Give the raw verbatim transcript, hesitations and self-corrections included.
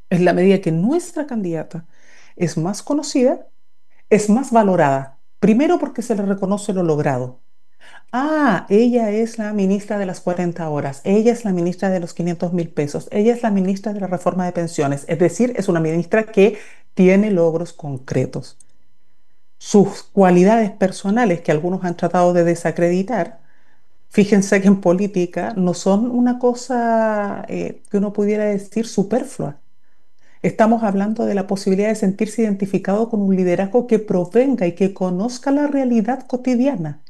En la medida que nuestra candidata es más conocida, es más valorada. Primero porque se le reconoce lo logrado. Ah, ella es la ministra de las cuarenta horas, ella es la ministra de los quinientos mil pesos, ella es la ministra de la reforma de pensiones. Es decir, es una ministra que tiene logros concretos. Sus cualidades personales, que algunos han tratado de desacreditar, fíjense que en política no son una cosa eh, que uno pudiera decir superflua. Estamos hablando de la posibilidad de sentirse identificado con un liderazgo que provenga y que conozca la realidad cotidiana.